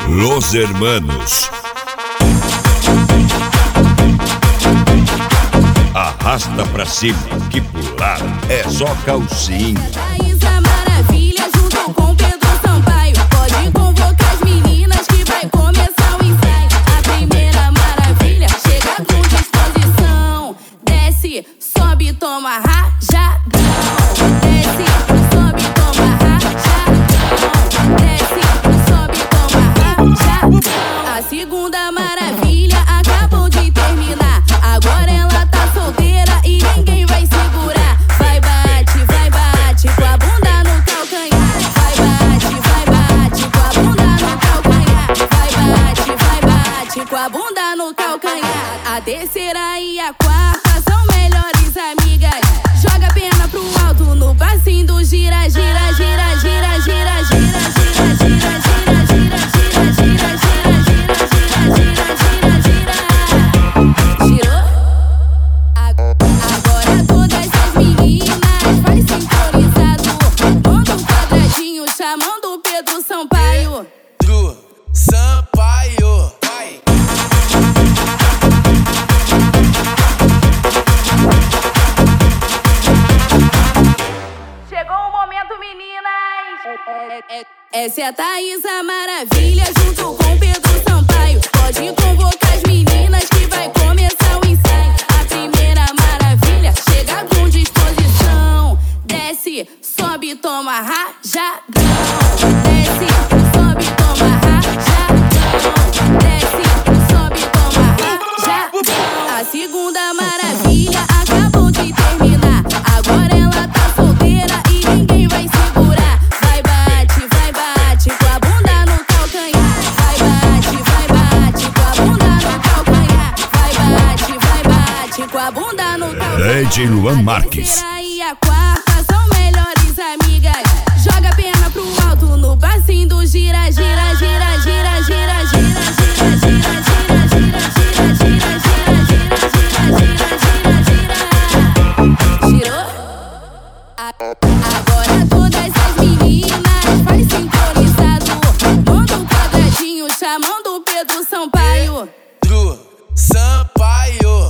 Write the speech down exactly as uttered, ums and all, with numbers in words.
Los Hermanos. Arrasta pra cima, que pular é só calcinha. Thaísa Maravilha junto com Pedro Sampaio. Pode convocar as meninas que vai começar o ensaio. A primeira maravilha chega com disposição. Desce, sobe, toma rajadão. Desce, sobe, toma rajadão. Desce, sobe, toma rajadão. A segunda maravilha acabou de terminar. Agora ela tá solteira e ninguém vai segurar. Vai bate, vai bate com a bunda no calcanhar. Vai bate, vai bate com a bunda no calcanhar. Vai bate, vai bate com a bunda no calcanhar. A terceira e a quarta são melhores amigas. Joga a perna pro alto no passinho do gira, gira, gira, gira, gira, gira, gira, gira, gira, gira, gira, gira, gira, gira, gira, gira, gira, gira. Girou? Agora todas as meninas faz sincronizado. Manda um quadradinho chamando o Pedro Sampaio. Pedro Sampaio. Vai. Chegou o momento, meninas. Essa é a Thaísa Maravilha junto com Pedro Sampaio. Pode convocar as meninas que vai começar o ensaio. A primeira maravilha chega com disposição. Desce, sobe, toma rajadão. Desce, sobe, toma rajadão. Desce, sobe, toma rajadão. A segunda maravilha acabou de terminar. Agora ela tá solteira e ninguém vai segurar. Vai bate, vai bate com a bunda no calcanhar. Vai bate, vai bate com a bunda no calcanhar. Vai bate, vai bate com a bunda no calcanhar. D J Luan Marques. A terceira e a quarta são melhores amigas. Joga a perna pro alto no passinho do gira, gira, gira, gira, gira, gira, gira, gira, gira, gira, gira, gira, gira, gira, gira, gira. Girou? Agora todas as meninas faz sincronizado. Manda um quadradinho chamando o Pedro Sampaio. Pedro Sampaio.